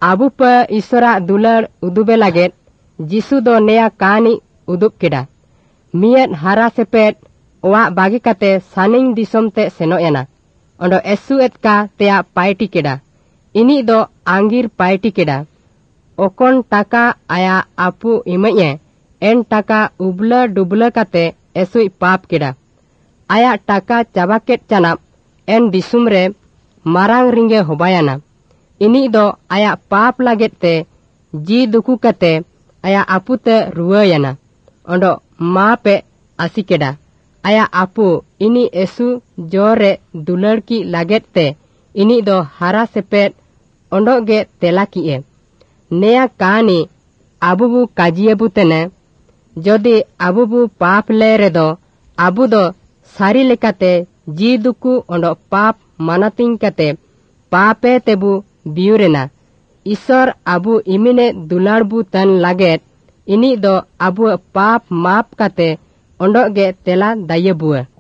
abu pe isora dular udube laget Jisu do neya kani udub keda. Miet hara sepet oa bagi kate saning disom te senoyana. Ondo esu etka tea paiti keda. Ini do anggir paiti keda. Okon taka aya apu imanye en taka ubla dubla kate esui pap keda. Aya taka cabaket canap en disumre marang ringe hobayana. Ini do aya pap laget te ji duku kate aya apu te ruayana. Ondo maape asikeda. Aya apu ini esu jore dularki laget te ini do hara sepet ondo ge telaki e. Neya kani abubu kajiyebu tene jodi abubu pap lere do abu do sari lekate ji duku ondo pap manating kate pape tebu biurena. Isor abu imine dularbu tan laget ini do abu pap map kate ondo ge tela dayebua.